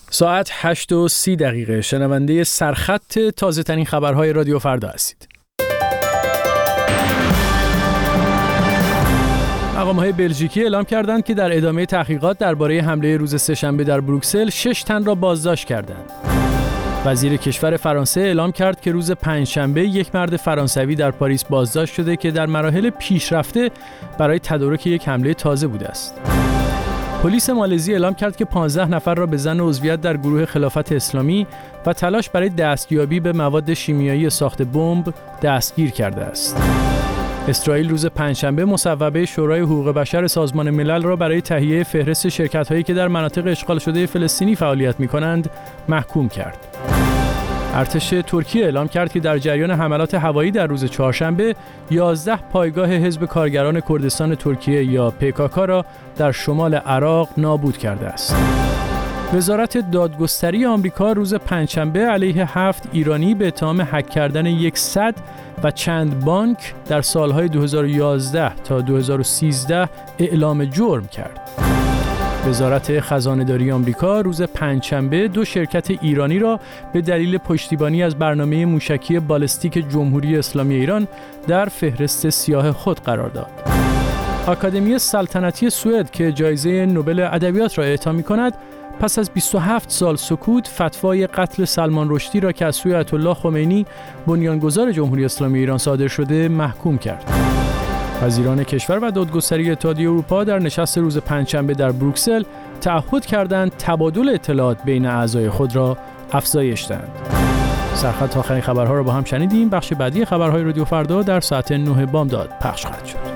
ساعت 8:30 شنونده سرخط تازه ترین خبرهای رادیو فردا هستید. مقام‌های بلژیکی اعلام کردند که در ادامه تحقیقات درباره حمله روز سه‌شنبه در بروکسل 6 تن را بازداشت کردند. وزیر کشور فرانسه اعلام کرد که روز پنجشنبه یک مرد فرانسوی در پاریس بازداشت شده که در مراحل پیشرفته برای تدارک یک حمله تازه بوده است. پلیس مالزی اعلام کرد که 15 نفر را به ظن عضویت در گروه خلافت اسلامی و تلاش برای دستیابی به مواد شیمیایی ساخت بمب دستگیر کرده است. اسرائیل روز پنجشنبه مصوبه شورای حقوق بشر سازمان ملل را برای تهیه فهرست شرکت‌هایی که در مناطق اشغال شده فلسطینی فعالیت می‌کنند محکوم کرد. ارتش ترکیه اعلام کرد که در جریان حملات هوایی در روز چهارشنبه 11 پایگاه حزب کارگران کردستان ترکیه یا PKK را در شمال عراق نابود کرده است. وزارت دادگستری آمریکا روز پنجشنبه علیه 7 ایرانی به اتهام هک کردن 100 و چند بانک در سالهای 2011 تا 2013 اعلام جرم کرد. وزارت خزانه‌داری آمریکا روز پنجشنبه 2 شرکت ایرانی را به دلیل پشتیبانی از برنامه موشکی بالستیک جمهوری اسلامی ایران در فهرست سیاه خود قرار داد. آکادمی سلطنتی سوئد که جایزه نوبل ادبیات را اعطا می‌کند، پس از 27 سال سکوت فتوای قتل سلمان رشدی را که از سوی آیت الله خمینی بنیانگذار جمهوری اسلامی ایران صادر شده محکوم کرد. وزیران کشور و دادگستری اتحادیه اروپا در نشست روز پنجشنبه در بروکسل تعهد کردند تبادل اطلاعات بین اعضای خود را افزایش دهند. سرخط آخرین خبرها را با هم شنیدیم. بخش بعدی خبرهای رادیو فردا در ساعت 9 بامداد پخش خواهد شد.